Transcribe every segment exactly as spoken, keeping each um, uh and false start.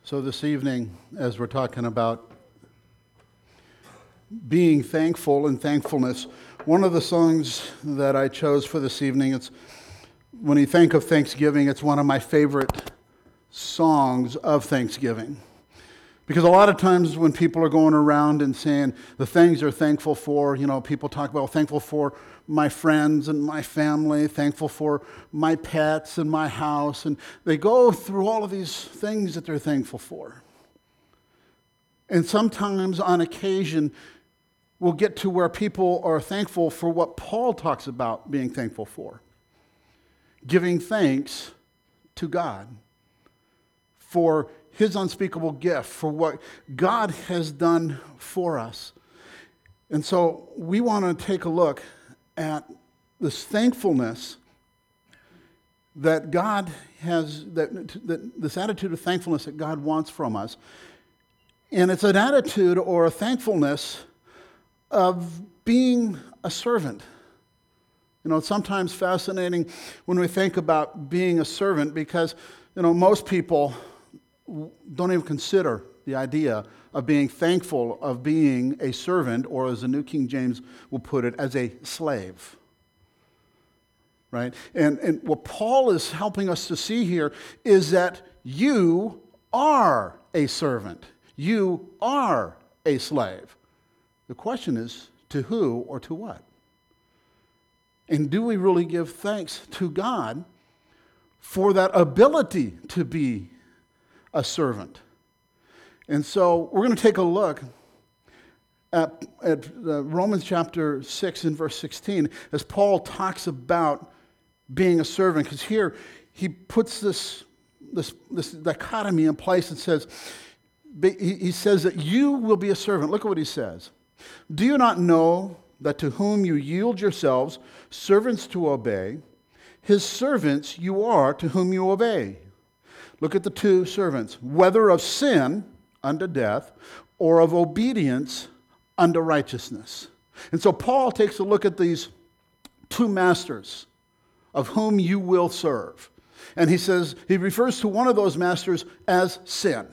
So this evening, as we're talking about being thankful and thankfulness, one of the songs that I chose for this evening, it's when you think of Thanksgiving, it's one of my favorite songs of Thanksgiving. Because a lot of times when people are going around and saying the things they're thankful for, you know, people talk about, well, thankful for my friends and my family, thankful for my pets and my house, and they go through all of these things that they're thankful for. And sometimes on occasion, we'll get to where people are thankful for what Paul talks about being thankful for. Giving thanks to God for His unspeakable gift, for what God has done for us. And so we want to take a look at this thankfulness that God has, that, that this attitude of thankfulness that God wants from us. And it's an attitude or a thankfulness of being a servant. You know, it's sometimes fascinating when we think about being a servant because, you know, most people don't even consider the idea of being thankful of being a servant, or as the New King James will put it, as a slave. Right? And, and what Paul is helping us to see here is that you are a servant. You are a slave. The question is, to who or to what? And do we really give thanks to God for that ability to be a servant? And so we're going to take a look at, at uh, Romans chapter six and verse sixteen as Paul talks about being a servant, because here he puts this, this, this dichotomy in place and says, he, he says that you will be a servant. Look at what he says. Do you not know that to whom you yield yourselves, servants to obey, his servants you are to whom you obey? Look at the two servants, whether of sin unto death or of obedience unto righteousness. And so Paul takes a look at these two masters of whom you will serve. And he says, he refers to one of those masters as sin.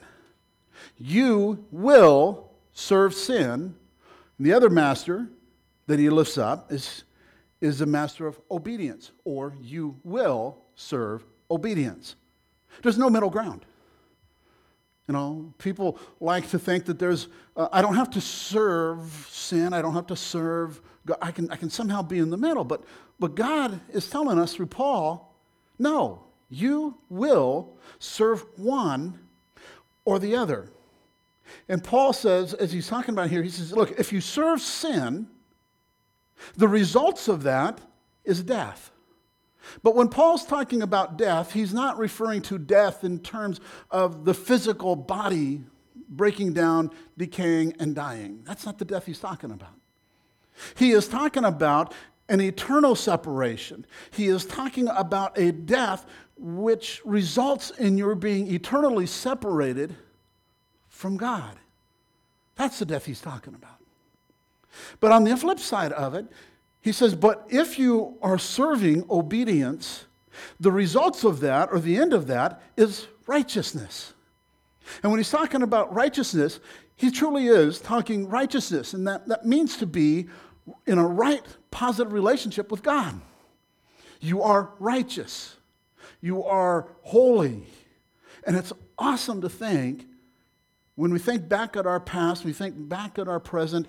You will serve sin. And the other master that he lifts up is, is the master of obedience, or you will serve obedience. There's no middle ground. You know, people like to think that there's, uh, I don't have to serve sin, I don't have to serve God, I can, I can somehow be in the middle. But, but God is telling us through Paul, no, you will serve one or the other. And Paul says, as he's talking about here, he says, look, if you serve sin, the results of that is death. But when Paul's talking about death, he's not referring to death in terms of the physical body breaking down, decaying, and dying. That's not the death he's talking about. He is talking about an eternal separation. He is talking about a death which results in your being eternally separated from God. That's the death he's talking about. But on the flip side of it, he says, but if you are serving obedience, the results of that, or the end of that, is righteousness. And when he's talking about righteousness, he truly is talking righteousness. And that, that means to be in a right, positive relationship with God. You are righteous. You are holy. And it's awesome to think, when we think back at our past, we think back at our present,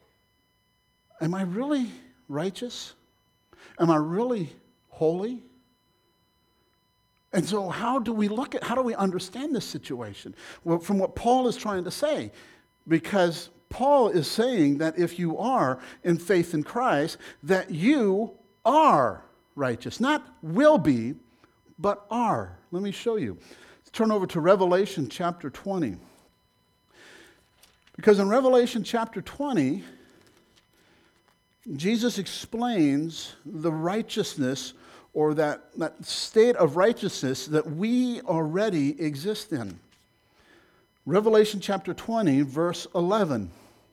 am I really righteous? Am I really holy? And so how do we look at, how do we understand this situation? Well, from what Paul is trying to say, because Paul is saying that if you are in faith in Christ, that you are righteous. Not will be, but are. Let me show you. Let's turn over to Revelation chapter twenty. Because in Revelation chapter twenty, Jesus explains the righteousness, or that, that state of righteousness that we already exist in. Revelation chapter twenty, verse eleven.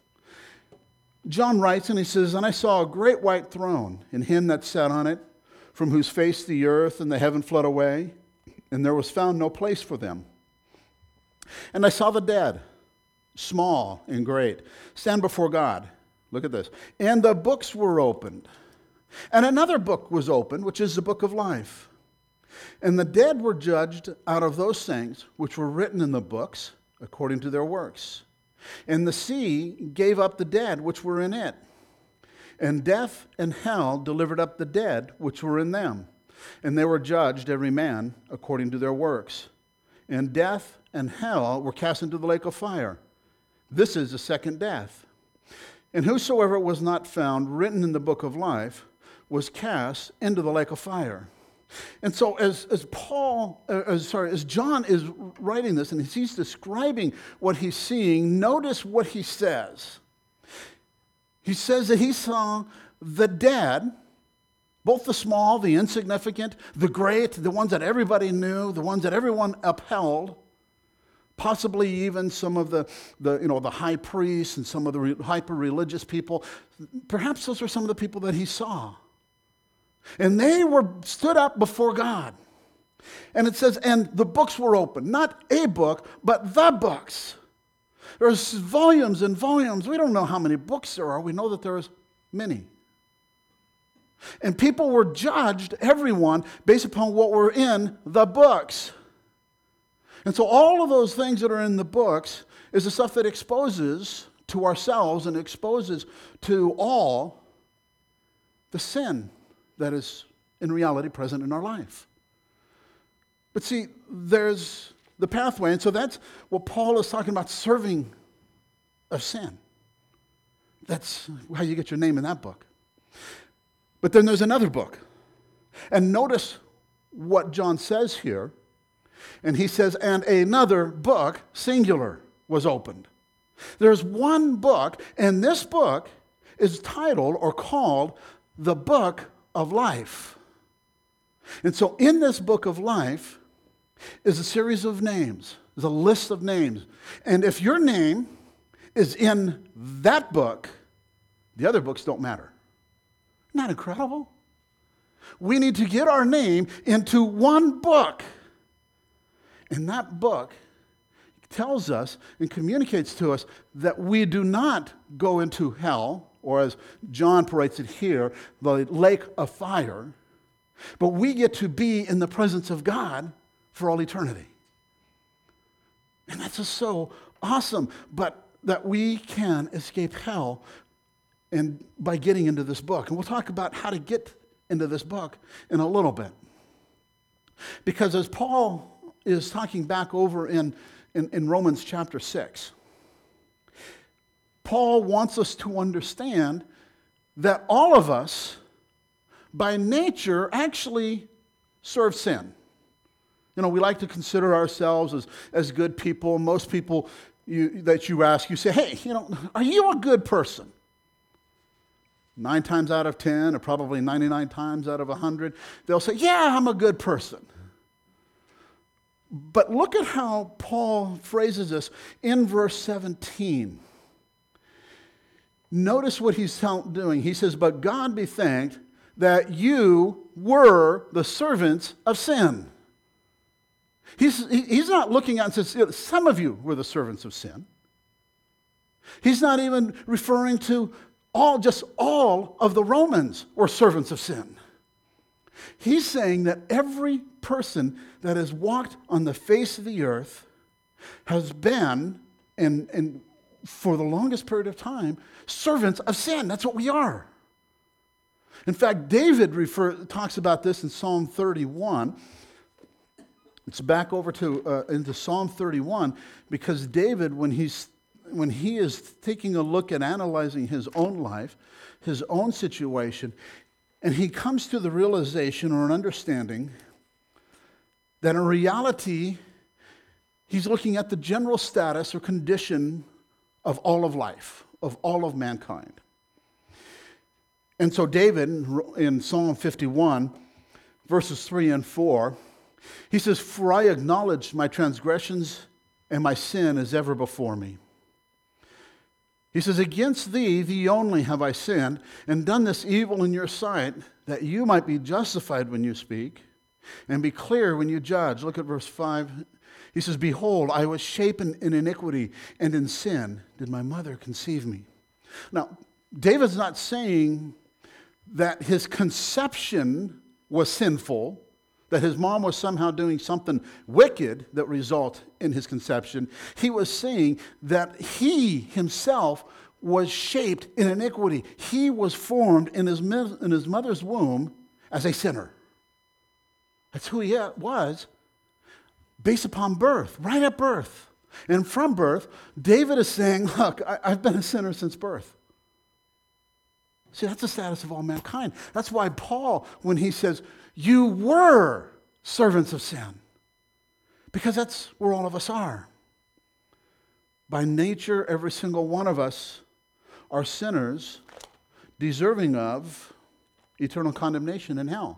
John writes, and he says, and I saw a great white throne, and him that sat on it, from whose face the earth and the heaven fled away, and there was found no place for them. And I saw the dead, small and great, stand before God. Look at this. And the books were opened. And another book was opened, which is the book of life. And the dead were judged out of those things which were written in the books according to their works. And the sea gave up the dead which were in it. And death and hell delivered up the dead which were in them. And they were judged, every man, according to their works. And death and hell were cast into the lake of fire. This is the second death. And whosoever was not found written in the book of life was cast into the lake of fire. And so as, as Paul, uh, as, sorry, as John is writing this and he's describing what he's seeing, notice what he says. He says that he saw the dead, both the small, the insignificant, the great, the ones that everybody knew, the ones that everyone upheld, possibly even some of the, the you know, the high priests and some of the re- hyper-religious people. Perhaps those were some of the people that he saw. And they were stood up before God. And it says, and the books were open. Not a book, but the books. There's volumes and volumes. We don't know how many books there are. We know that there's many. And people were judged, everyone, based upon what were in the books. And so all of those things that are in the books is the stuff that exposes to ourselves and exposes to all the sin that is in reality present in our life. But see, there's the pathway, and so that's what Paul is talking about, serving of sin. That's how you get your name in that book. But then there's another book. And notice what John says here. And he says, and another book, singular, was opened. There's one book, and this book is titled or called the Book of Life. And so in this book of life is a series of names. There's a list of names. And if your name is in that book, the other books don't matter. Isn't that incredible? We need to get our name into one book. And that book tells us and communicates to us that we do not go into hell, or as John writes it here, the lake of fire, but we get to be in the presence of God for all eternity. And that's just so awesome, but that we can escape hell and by getting into this book. And we'll talk about how to get into this book in a little bit. Because as Paul is talking back over in, in, in Romans chapter six, Paul wants us to understand that all of us, by nature, actually serve sin. You know, we like to consider ourselves as, as good people. Most people you, that you ask, you say, hey, you know, are you a good person? Nine times out of ten, or probably ninety-nine times out of a hundred, they'll say, yeah, I'm a good person. But look at how Paul phrases this in verse seventeen. Notice what he's doing. He says, but God be thanked that you were the servants of sin. He's, he's not looking at and says, some of you were the servants of sin. He's not even referring to all, just all of the Romans were servants of sin. He's saying that every person that has walked on the face of the earth has been, and, and for the longest period of time, servants of sin. That's what we are. In fact, David refer, talks about this in Psalm thirty-one. It's back over to uh, into Psalm thirty-one, because David, when he's when he is taking a look at analyzing his own life, his own situation, and he comes to the realization or an understanding that in reality, he's looking at the general status or condition of all of life, of all of mankind. And so David, in Psalm fifty-one, verses three and four, he says, for I acknowledge my transgressions and my sin is ever before me. He says, against thee, thee only have I sinned, and done this evil in your sight, that you might be justified when you speak, and be clear when you judge. Look at verse five. He says, behold, I was shapen in iniquity, and in sin did my mother conceive me. Now, David's not saying that his conception was sinful, that his mom was somehow doing something wicked that result in his conception. He was saying that he himself was shaped in iniquity. He was formed in his, in his mother's womb as a sinner. That's who he was, based upon birth, right at birth. And from birth, David is saying, look, I, I've been a sinner since birth. See, that's the status of all mankind. That's why Paul, when he says, you were servants of sin, because that's where all of us are. By nature, every single one of us are sinners, deserving of eternal condemnation in hell.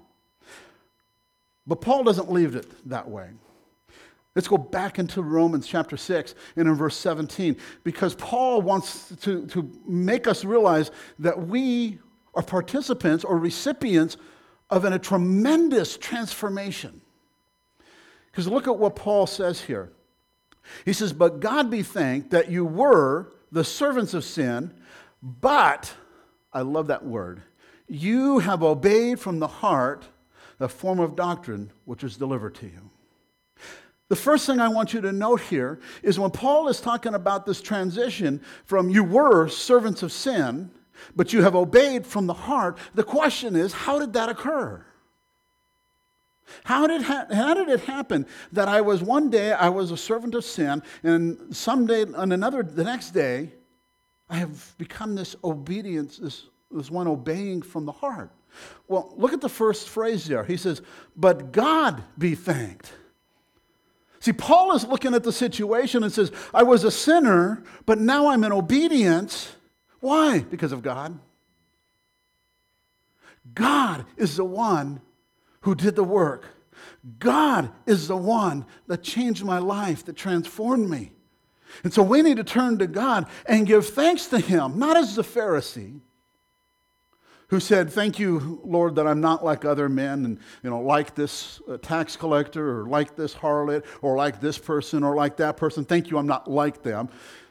But Paul doesn't leave it that way. Let's go back into Romans chapter six and in verse seventeen, because Paul wants to, to make us realize that we are participants or recipients of an, a tremendous transformation. Because look at what Paul says here. He says, but God be thanked that you were the servants of sin, but, I love that word, you have obeyed from the heart the form of doctrine which was delivered to you. The first thing I want you to note here is when Paul is talking about this transition from you were servants of sin, but you have obeyed from the heart, the question is, how did that occur? How did, ha- how did it happen that I was one day, I was a servant of sin, and someday, on another, the next day, I have become this obedience, this, this one obeying from the heart? Well, look at the first phrase there. He says, but God be thanked. See, Paul is looking at the situation and says, I was a sinner, but now I'm in obedience. Why? Because of God. God is the one who did the work. God is the one that changed my life, that transformed me. And so we need to turn to God and give thanks to Him, not as the Pharisee who said, thank you, Lord, that I'm not like other men, and you know, like this uh, tax collector, or like this harlot, or like this person, or like that person. Thank you, I'm not like them.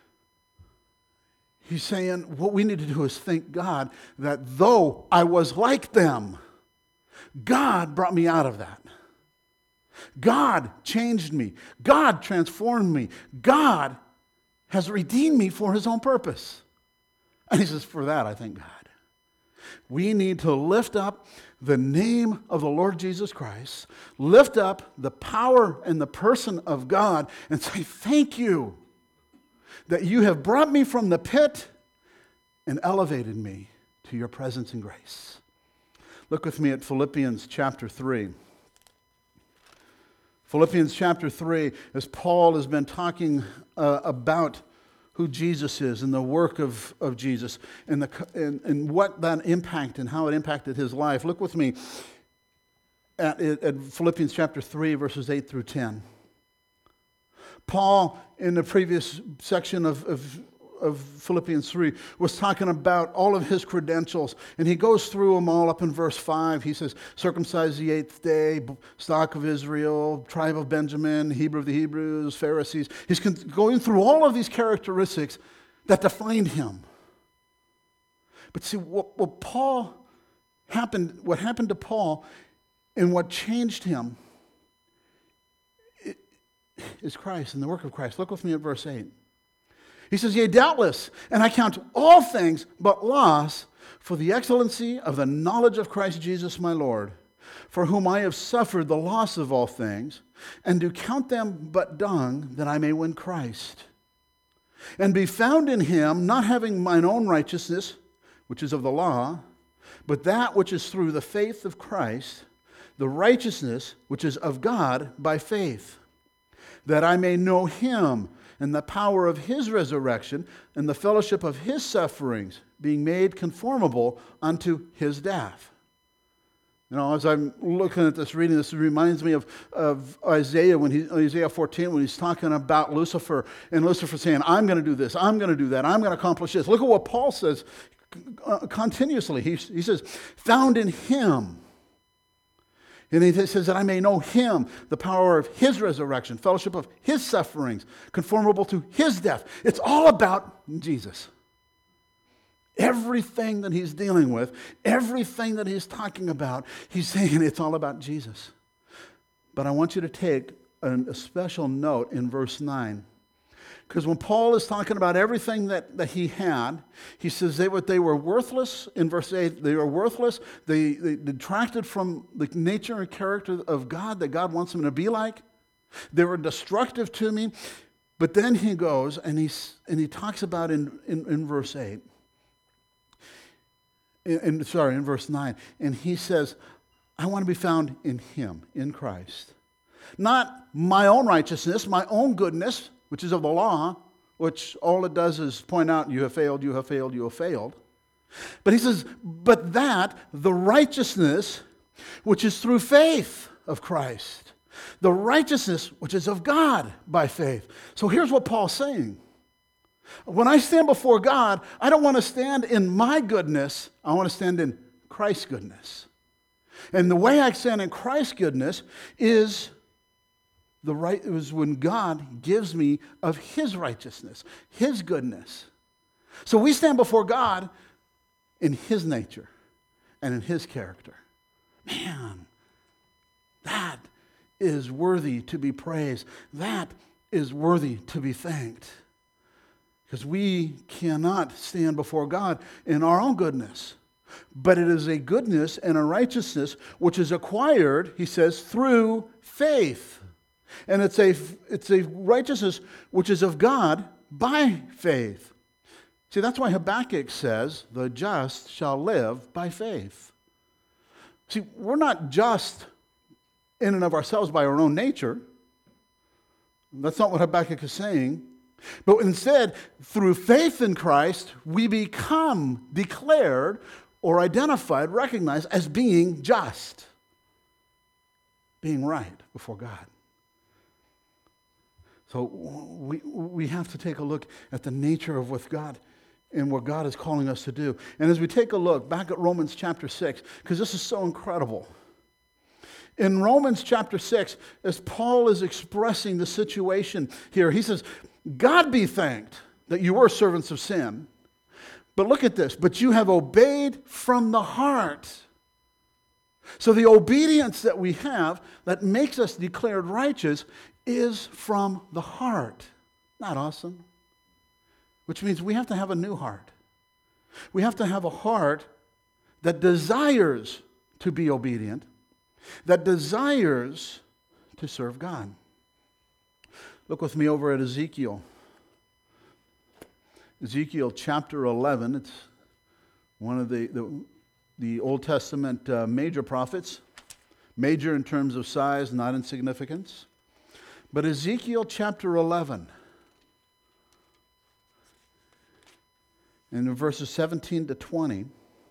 He's saying what we need to do is thank God that though I was like them, God brought me out of that. God changed me. God transformed me. God has redeemed me for His own purpose. And he says, for that, I thank God. We need to lift up the name of the Lord Jesus Christ, lift up the power and the person of God, and say, thank you that you have brought me from the pit and elevated me to your presence and grace. Look with me at Philippians chapter three. Philippians chapter three, as Paul has been talking uh, about who Jesus is and the work of, of Jesus and, the, and, and what that impact and how it impacted his life. Look with me at, at Philippians chapter three, verses eight through ten. Paul, in the previous section of, of, of Philippians three, was talking about all of his credentials, and he goes through them all up in verse five. He says, circumcised the eighth day, stock of Israel, tribe of Benjamin, Hebrew of the Hebrews, Pharisees. He's going through all of these characteristics that defined him. But see, what, what Paul happened, what happened to Paul and what changed him is Christ and the work of Christ. Look with me at verse eight. He says, yea, doubtless, and I count all things but loss for the excellency of the knowledge of Christ Jesus my Lord, for whom I have suffered the loss of all things, and do count them but dung, that I may win Christ, and be found in him, not having mine own righteousness, which is of the law, but that which is through the faith of Christ, the righteousness which is of God by faith, that I may know him and the power of his resurrection and the fellowship of his sufferings, being made conformable unto his death. You know, as I'm looking at this reading, this reminds me of, of Isaiah, when he, Isaiah fourteen, when he's talking about Lucifer, and Lucifer saying, I'm going to do this, I'm going to do that, I'm going to accomplish this. Look at what Paul says uh, continuously. He, he says, found in him. And he says that I may know him, the power of his resurrection, fellowship of his sufferings, conformable to his death. It's all about Jesus. Everything that he's dealing with, everything that he's talking about, he's saying it's all about Jesus. But I want you to take a, a special note in verse nine. Because when Paul is talking about everything that, that he had, he says they were, they were worthless. In verse eight, they were worthless. They, they detracted from the nature and character of God that God wants them to be like. They were destructive to me. But then he goes and, he's, and he talks about in, in, in verse eight, in, in, sorry, in verse nine, and he says, I want to be found in him, in Christ. Not my own righteousness, my own goodness, which is of the law, which all it does is point out, you have failed, you have failed, you have failed. But he says, but that, the righteousness, which is through faith of Christ. The righteousness, which is of God by faith. So here's what Paul's saying. When I stand before God, I don't want to stand in my goodness, I want to stand in Christ's goodness. And the way I stand in Christ's goodness is The right, it was when God gives me of his righteousness, his goodness. So we stand before God in his nature and in his character. Man, that is worthy to be praised. That is worthy to be thanked. Because we cannot stand before God in our own goodness. But it is a goodness and a righteousness which is acquired, he says, through faith. And it's a, it's a righteousness which is of God by faith. See, that's why Habakkuk says, the just shall live by faith. See, we're not just in and of ourselves by our own nature. That's not what Habakkuk is saying. But instead, through faith in Christ, we become declared or identified, recognized as being just, being right before God. So we, we have to take a look at the nature of what God and what God is calling us to do. And as we take a look back at Romans chapter six, because this is so incredible. In Romans chapter six, as Paul is expressing the situation here, he says, God be thanked that you were servants of sin. But look at this, but you have obeyed from the heart. So the obedience that we have that makes us declared righteous is from the heart. Not awesome? Which means we have to have a new heart. We have to have a heart that desires to be obedient, that desires to serve God. Look with me over at Ezekiel. Ezekiel chapter eleven. It's one of the, the, the Old Testament uh, major prophets. Major in terms of size, not in significance. But Ezekiel chapter eleven, and in verses seventeen to twenty,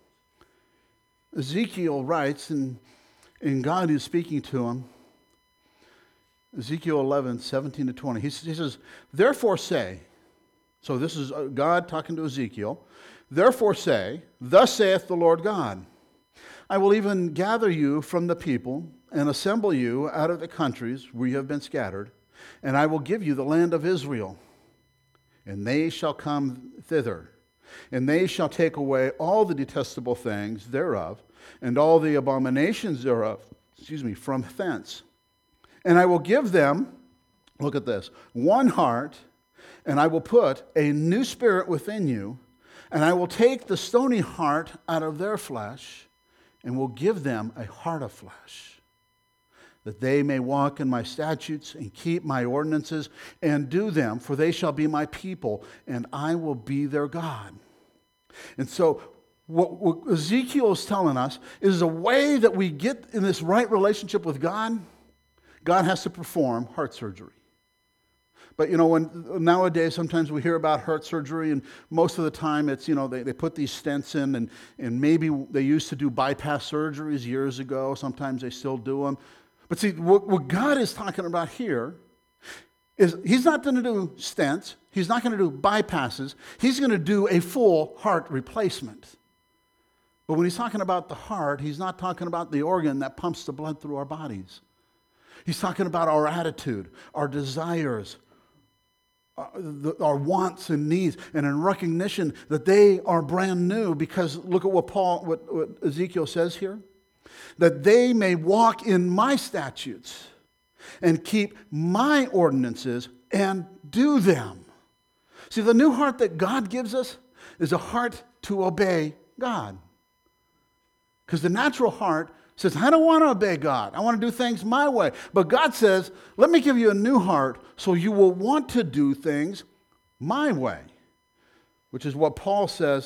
Ezekiel writes, and, and God is speaking to him, Ezekiel eleven, seventeen to twenty, he, he says, therefore say, so this is God talking to Ezekiel, therefore say, thus saith the Lord God, I will even gather you from the people and assemble you out of the countries where you have been scattered, and I will give you the land of Israel, and they shall come thither, and they shall take away all the detestable things thereof, and all the abominations thereof, excuse me, from thence. And I will give them, look at this, one heart, and I will put a new spirit within you, and I will take the stony heart out of their flesh, and will give them a heart of flesh, that they may walk in my statutes and keep my ordinances and do them, for they shall be my people, and I will be their God. And so what, what Ezekiel is telling us is a way that we get in this right relationship with God, God has to perform heart surgery. But, you know, when nowadays sometimes we hear about heart surgery, and most of the time it's, you know, they, they put these stents in, and, and maybe they used to do bypass surgeries years ago. Sometimes they still do them. But see, what, what God is talking about here is he's not going to do stents. He's not going to do bypasses. He's going to do a full heart replacement. But when he's talking about the heart, he's not talking about the organ that pumps the blood through our bodies. He's talking about our attitude, our desires, our, the, our wants and needs, and in recognition that they are brand new. Because look at what Paul, what, what Ezekiel says here, that they may walk in my statutes and keep my ordinances and do them. See, the new heart that God gives us is a heart to obey God. Because the natural heart says, I don't want to obey God. I want to do things my way. But God says, let me give you a new heart so you will want to do things my way. Which is what Paul says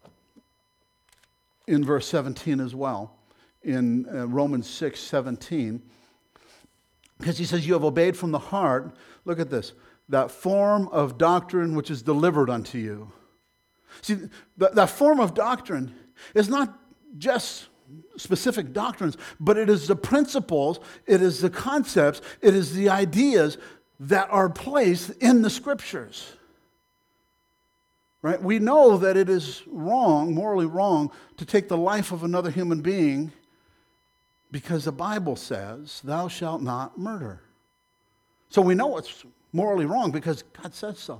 in verse seventeen as well, in uh, Romans six seventeen. Because he says, you have obeyed from the heart, look at this, that form of doctrine which is delivered unto you. See, that, that form of doctrine is not just specific doctrines, but it is the principles, it is the concepts, it is the ideas that are placed in the Scriptures. Right? We know that it is wrong, morally wrong, to take the life of another human being because the Bible says, thou shalt not murder. So we know it's morally wrong because God says so.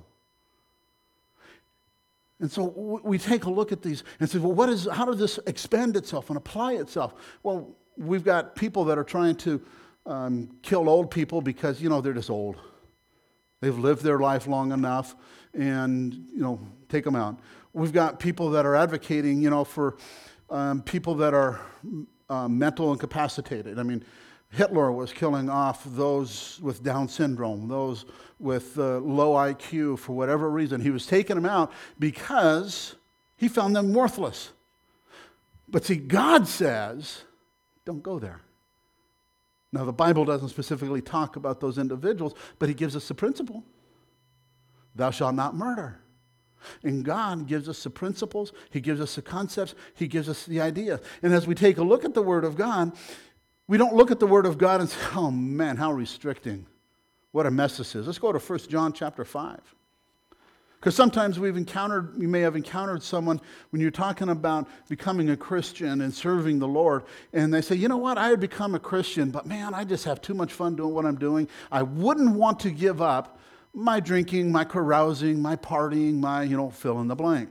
And so we take a look at these and say, well, what is, how does this expand itself and apply itself? Well, we've got people that are trying to um, kill old people because, you know, they're just old. They've lived their life long enough and, you know, take them out. We've got people that are advocating, you know, for um, people that are uh, mental incapacitated. I mean, Hitler was killing off those with Down syndrome, those with uh, low I Q for whatever reason. He was taking them out because he found them worthless. But see, God says, don't go there. Now, the Bible doesn't specifically talk about those individuals, but he gives us the principle. Thou shalt not murder. And God gives us the principles, he gives us the concepts, he gives us the idea. And as we take a look at the Word of God, we don't look at the Word of God and say, oh man, how restricting. What a mess this is. Let's go to First John chapter five. Because sometimes we've encountered, you may have encountered someone when you're talking about becoming a Christian and serving the Lord, and they say, you know what, I had become a Christian, but man, I just have too much fun doing what I'm doing. I wouldn't want to give up my drinking, my carousing, my partying, my, you know, fill in the blank.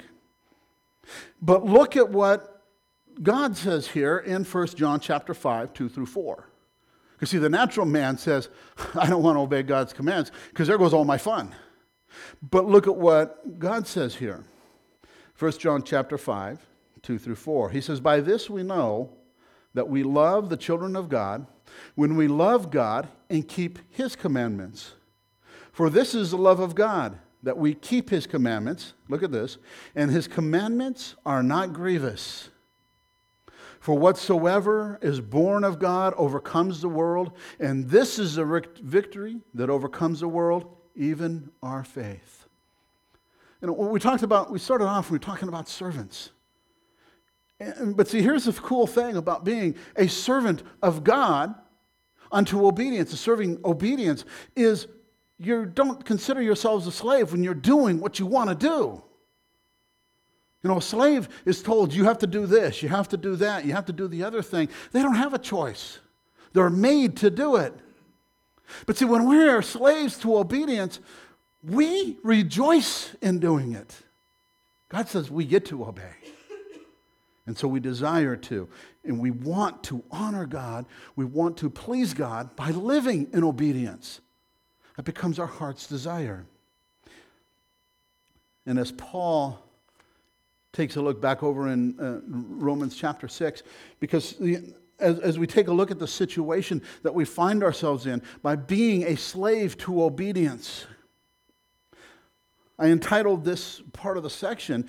But look at what God says here in First John chapter five, two through four. Because see, the natural man says, I don't want to obey God's commands because there goes all my fun. But look at what God says here. First John chapter five, two through four. He says, by this we know that we love the children of God when we love God and keep his commandments. For this is the love of God, that we keep his commandments. Look at this. And his commandments are not grievous. For whatsoever is born of God overcomes the world, and this is the victory that overcomes the world, even our faith. You know, when we talked about, we started off, we were talking about servants. And, but see, here's the cool thing about being a servant of God unto obedience. A serving obedience is you don't consider yourselves a slave when you're doing what you want to do. You know, a slave is told, you have to do this, you have to do that, you have to do the other thing. They don't have a choice. They're made to do it. But see, when we're slaves to obedience, we rejoice in doing it. God says we get to obey. And so we desire to. And we want to honor God. We want to please God by living in obedience. That becomes our heart's desire. And as Paul takes a look back over in uh, Romans chapter six, because the, as, as we take a look at the situation that we find ourselves in by being a slave to obedience, I entitled this part of the section,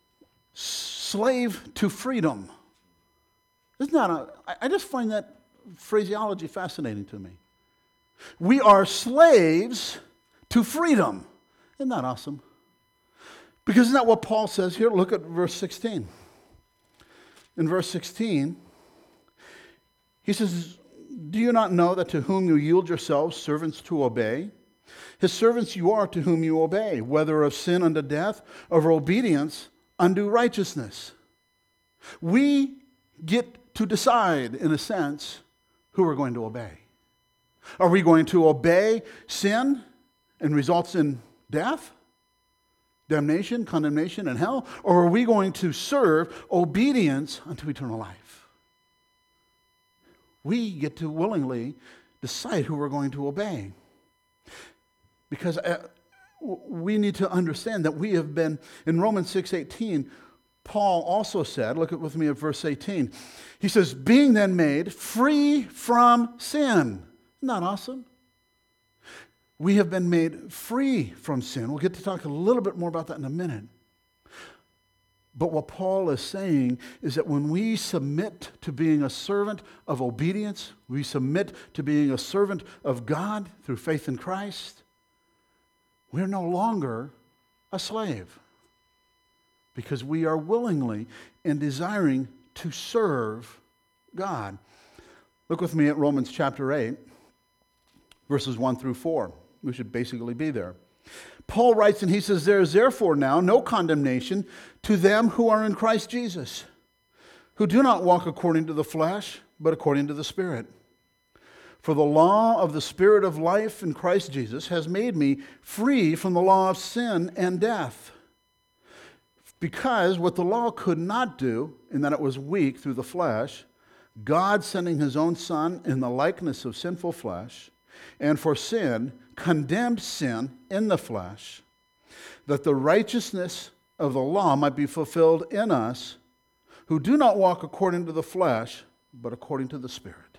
Slave to Freedom. Isn't that a, I just find that phraseology fascinating to me. We are slaves to freedom. Isn't that awesome? Because isn't that what Paul says here? Look at verse sixteen. In verse sixteen, he says, do you not know that to whom you yield yourselves servants to obey? His servants you are to whom you obey, whether of sin unto death, or of obedience unto righteousness. We get to decide, in a sense, who we're going to obey. Are we going to obey sin and results in death, damnation, condemnation, and hell? Or are we going to serve obedience unto eternal life? We get to willingly decide who we're going to obey. Because uh, we need to understand that we have been, in Romans six eighteen, Paul also said, look at with me at verse eighteen. He says, being then made free from sin. Isn't that awesome? We have been made free from sin. We'll get to talk a little bit more about that in a minute. But what Paul is saying is that when we submit to being a servant of obedience, we submit to being a servant of God through faith in Christ, we're no longer a slave because we are willingly and desiring to serve God. Look with me at Romans chapter eight, verses one through four. We should basically be there. Paul writes and he says, there is therefore now no condemnation to them who are in Christ Jesus, who do not walk according to the flesh, but according to the Spirit. For the law of the Spirit of life in Christ Jesus has made me free from the law of sin and death. Because what the law could not do, in that it was weak through the flesh, God sending his own Son in the likeness of sinful flesh, and for sin, condemned sin in the flesh, that the righteousness of the law might be fulfilled in us, who do not walk according to the flesh, but according to the Spirit.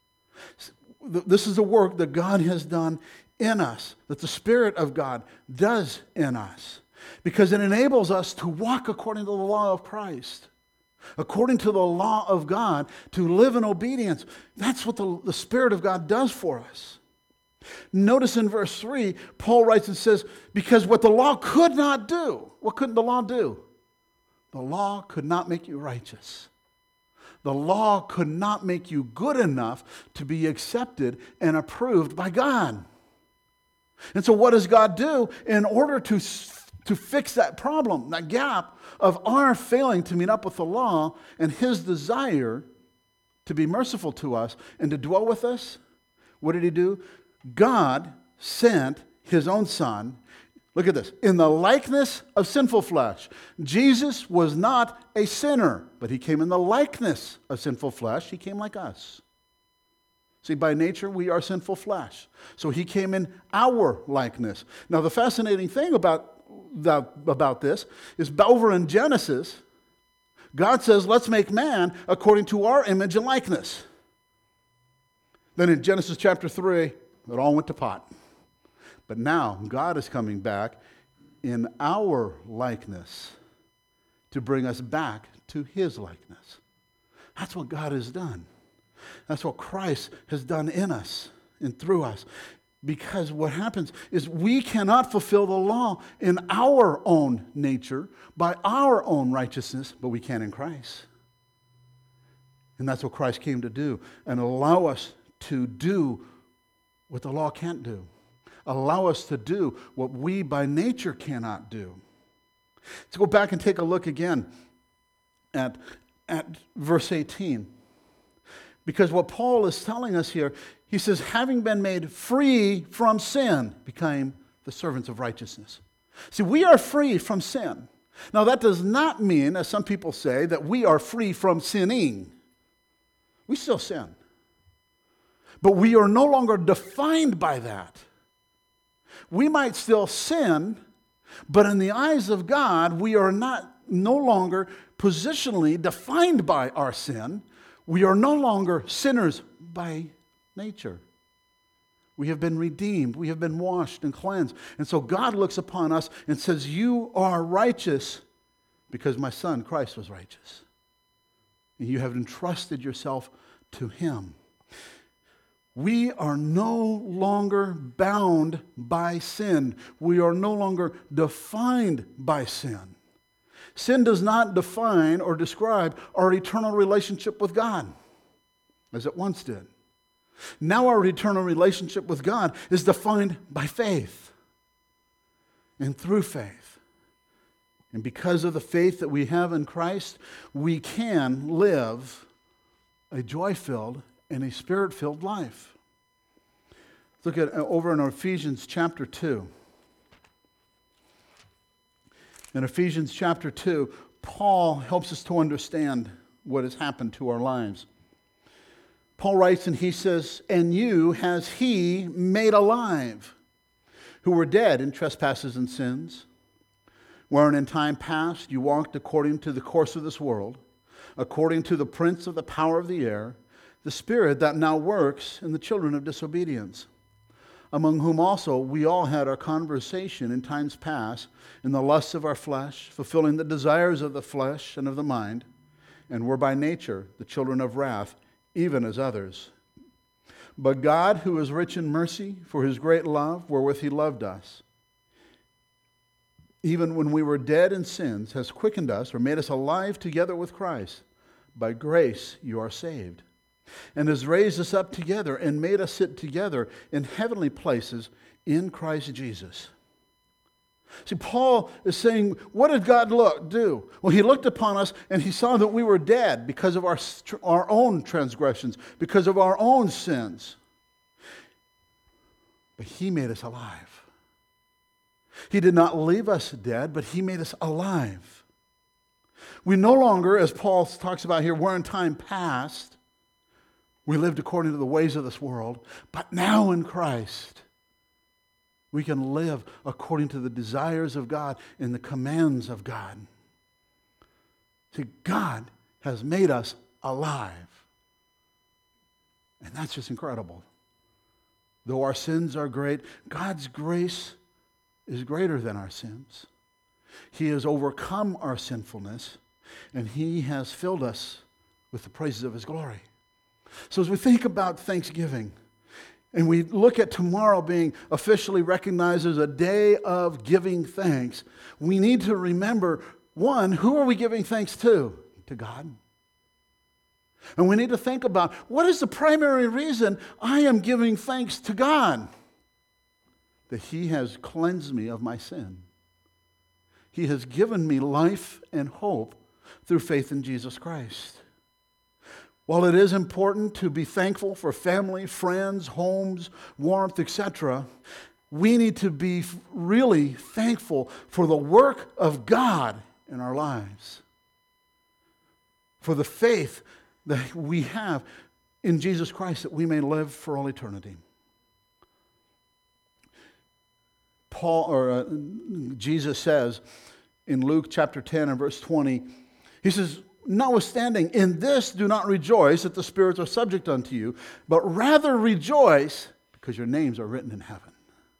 This is the work that God has done in us, that the Spirit of God does in us, because it enables us to walk according to the law of Christ, according to the law of God, to live in obedience. That's what the, the Spirit of God does for us. Notice in verse three, Paul writes and says, because what the law could not do, what couldn't the law do? The law could not make you righteous. The law could not make you good enough to be accepted and approved by God. And so what does God do in order to, to fix that problem, that gap of our failing to meet up with the law and his desire to be merciful to us and to dwell with us? What did he do? God sent his own Son, look at this, in the likeness of sinful flesh. Jesus was not a sinner, but he came in the likeness of sinful flesh. He came like us. See, by nature, we are sinful flesh. So he came in our likeness. Now, the fascinating thing about, the, about this is over in Genesis, God says, let's make man according to our image and likeness. Then in Genesis chapter three, it all went to pot. But now God is coming back in our likeness to bring us back to his likeness. That's what God has done. That's what Christ has done in us and through us. Because what happens is we cannot fulfill the law in our own nature, by our own righteousness, but we can in Christ. And that's what Christ came to do, and allow us to do what the law can't do. Allow us to do what we by nature cannot do. Let's go back and take a look again at, at verse eighteen. Because what Paul is telling us here, he says, having been made free from sin, became the servants of righteousness. See, we are free from sin. Now that does not mean, as some people say, that we are free from sinning. We still sin. But we are no longer defined by that. We might still sin, but in the eyes of God, we are not no longer positionally defined by our sin. We are no longer sinners by nature. We have been redeemed. We have been washed and cleansed. And so God looks upon us and says, you are righteous because my Son, Christ, was righteous. And you have entrusted yourself to him. We are no longer bound by sin. We are no longer defined by sin. Sin does not define or describe our eternal relationship with God, as it once did. Now our eternal relationship with God is defined by faith. And through faith, And because of the faith that we have in Christ, we can live a joy-filled and a spirit-filled life. Look at over in Ephesians chapter two. In Ephesians chapter two, Paul helps us to understand what has happened to our lives. Paul writes and he says, "And you has he made alive, who were dead in trespasses and sins, wherein in time past you walked according to the course of this world, according to the prince of the power of the air, the spirit that now works in the children of disobedience, among whom also we all had our conversation in times past, in the lusts of our flesh, fulfilling the desires of the flesh and of the mind, and were by nature the children of wrath, even as others. But God, who is rich in mercy, for his great love wherewith he loved us, even when we were dead in sins, has quickened us or made us alive together with Christ. By grace you are saved, and has raised us up together and made us sit together in heavenly places in Christ Jesus." See, Paul is saying, what did God look, do? Well, he looked upon us and he saw that we were dead because of our, our own transgressions, because of our own sins. But he made us alive. He did not leave us dead, but he made us alive. We no longer, as Paul talks about here, were in time past. We lived according to the ways of this world, but now in Christ, we can live according to the desires of God and the commands of God. See, God has made us alive. And that's just incredible. Though our sins are great, God's grace is greater than our sins. He has overcome our sinfulness, and he has filled us with the praises of his glory. So as we think about Thanksgiving, and we look at tomorrow being officially recognized as a day of giving thanks, we need to remember, one, who are we giving thanks to? To God. And we need to think about, what is the primary reason I am giving thanks to God? That he has cleansed me of my sin. He has given me life and hope through faith in Jesus Christ. While it is important to be thankful for family, friends, homes, warmth, et cetera, we need to be really thankful for the work of God in our lives, for the faith that we have in Jesus Christ, that we may live for all eternity. Paul or uh, Jesus says in Luke chapter ten and verse twenty, he says, "Notwithstanding, in this do not rejoice that the spirits are subject unto you, but rather rejoice because your names are written in heaven."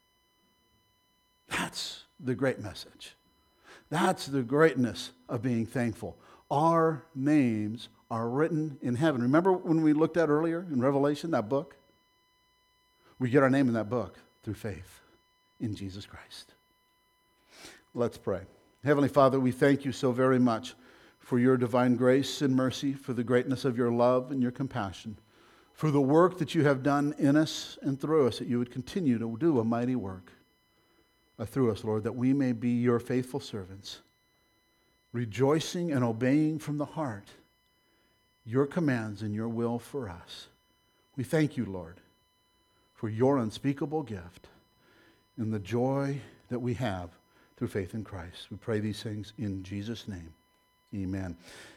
That's the great message. That's the greatness of being thankful. Our names are written in heaven. Remember when we looked at earlier in Revelation, that book? We get our name in that book through faith in Jesus Christ. Let's pray. Heavenly Father, we thank you so very much for your divine grace and mercy, for the greatness of your love and your compassion, for the work that you have done in us and through us, that you would continue to do a mighty work uh, through us, Lord, that we may be your faithful servants, rejoicing and obeying from the heart your commands and your will for us. We thank you, Lord, for your unspeakable gift and the joy that we have through faith in Christ. We pray these things in Jesus' name. Amen.